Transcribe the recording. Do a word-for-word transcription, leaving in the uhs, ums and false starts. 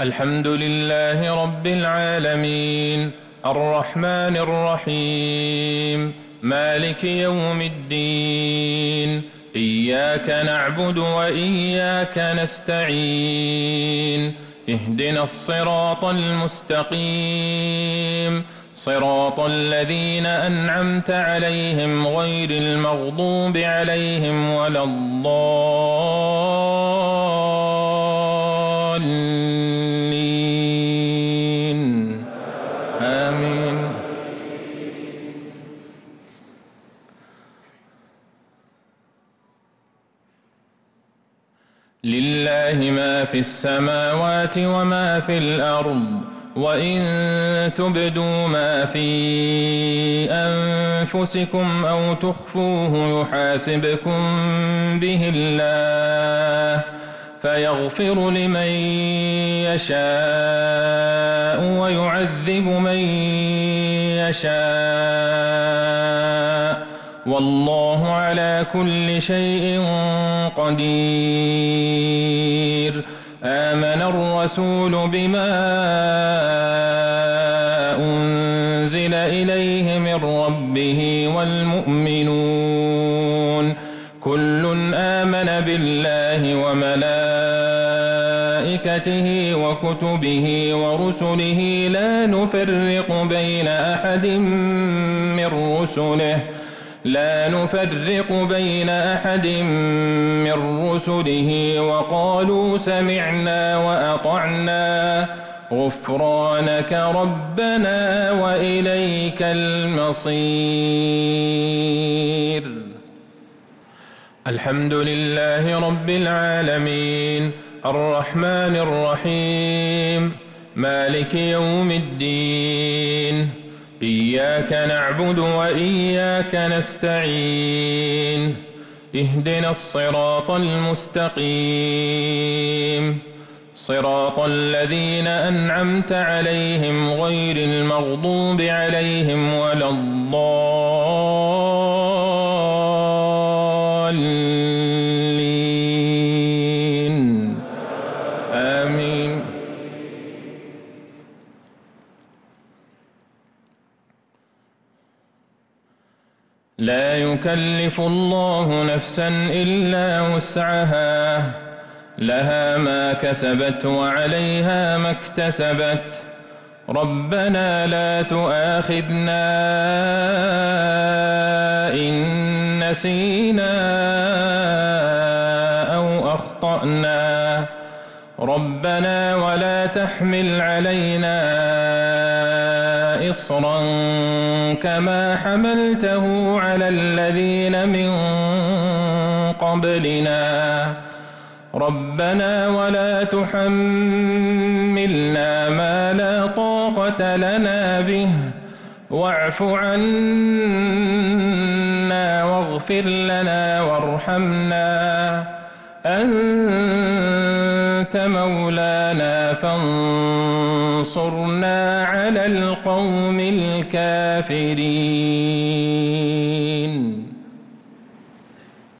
الحمد لله رب العالمين الرحمن الرحيم مالك يوم الدين إياك نعبد وإياك نستعين اهدنا الصراط المستقيم صراط الذين أنعمت عليهم غير المغضوب عليهم ولا الضالين آمين. لله ما في السماوات وما في الأرض وإن تبدوا ما في أنفسكم أو تخفوه يحاسبكم به الله فيغفر لمن يشاء ويعذب من يشاء والله على كل شيء قدير. آمن الرسول بما أنزل إليه من ربه والمؤمنون كل آمن بالله وملائكته وكتبه ورسله لا نفرق بين أحد من رسله لا نفرق بين أحد من رسله وقالوا سمعنا وأطعنا غفرانك ربنا وإليك المصير. الحمد لله رب العالمين الرحمن الرحيم مالك يوم الدين إياك نعبد وإياك نستعين اهدنا الصراط المستقيم صراط الذين أنعمت عليهم غير المغضوب عليهم ولا الضالين آمين. لا يكلف الله نفسا إلا وسعها لها ما كسبت وعليها ما اكتسبت ربنا لا تؤاخذنا إن نسينا أو أخطأنا ربنا ولا تحمل علينا إصرا كما حملته على الذين من قبلنا ربنا ولا تحملنا ما لا طاقة لنا به واعف عنا واغفر لنا وارحمنا أنت مولانا فانصرنا على القوم الكافرين.